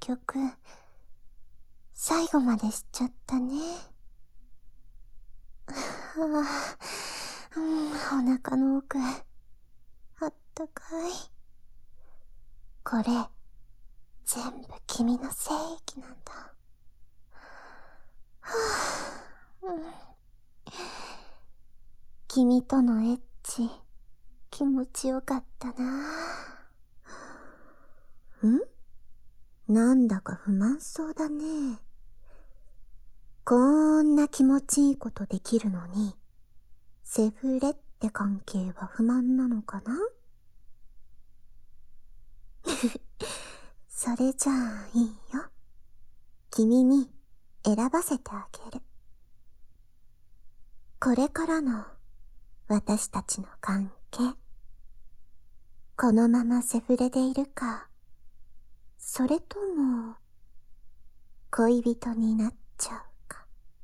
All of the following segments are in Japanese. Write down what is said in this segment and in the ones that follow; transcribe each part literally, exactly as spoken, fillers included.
局、最後までしちゃったね。はぁ、うん、お腹の奥、あったかい。これ、全部君の精液なんだ。はぁ、うん、君とのエッチ、気持ちよかったな。ん？なんだか不満そうだね。こんな気持ちいいことできるのに、セフレって関係は不満なのかな？それじゃあいいよ。君に選ばせてあげる。これからの私たちの関係。このままセフレでいるか、それとも恋人になっちゃうか。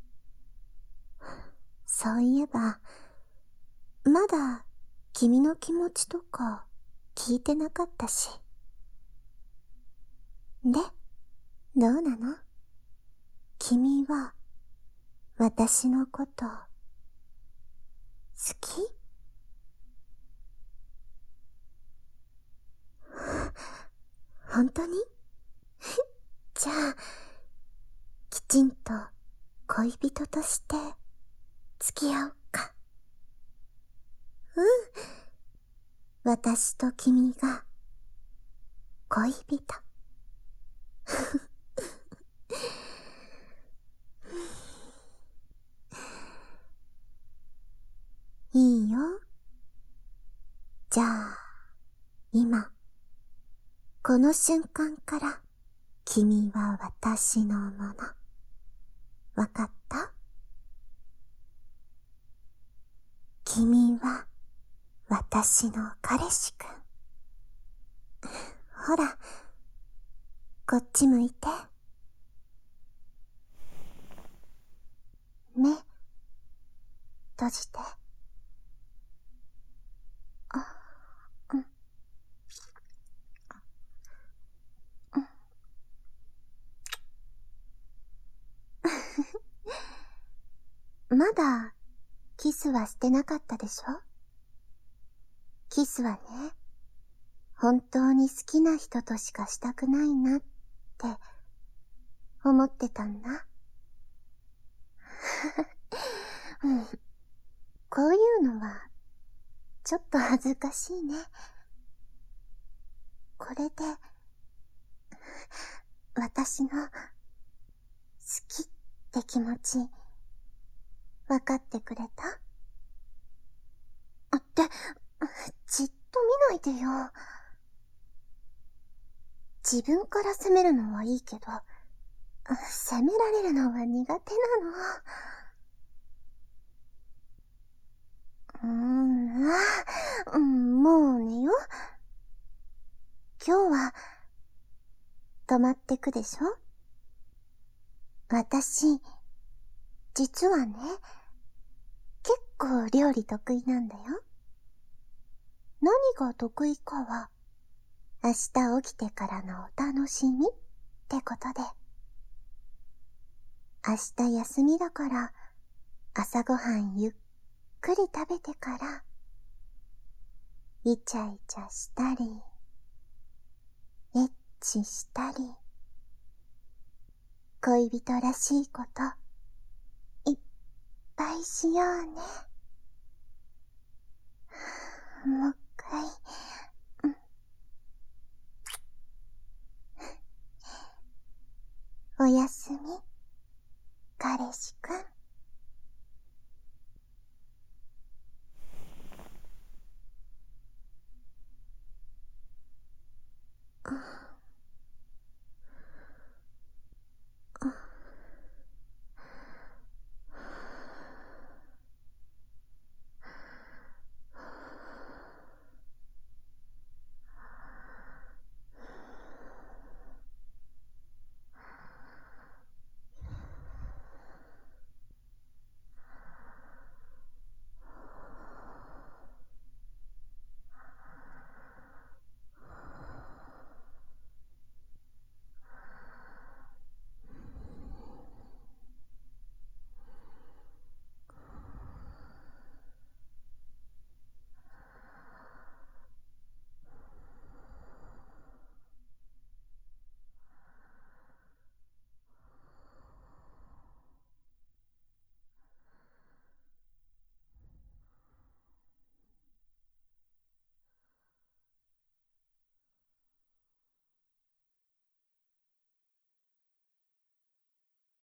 そういえば、まだ君の気持ちとか聞いてなかったし。で、どうなの？君は私のこと好き？本当に？じゃあ、きちんと恋人として付き合おうか。うん。私と君が恋人。いいよ。じゃあ、今、この瞬間から君は私のもの。わかった？君は私の彼氏くん。ほら、こっち向いて。目、閉じて。あ、うん。うん。まだ、キスはしてなかったでしょ？キスはね、本当に好きな人としかしたくないなって思ってたんだ。うん、こういうのはちょっと恥ずかしいね。これで私の好きって気持ち分かってくれた？って、じっと見ないでよ。自分から責めるのはいいけど、責められるのは苦手なの。うーん、あ、うん、もう寝よ。今日は泊まってくでしょ？私、実はね、結構料理得意なんだよ。何が得意かは、明日起きてからのお楽しみってことで。明日休みだから、朝ごはんゆっくり食べてから、イチャイチャしたり、エッチしたり、恋人らしいこと、いっぱいしようね。もう一回、うん。おやすみ、彼氏くん。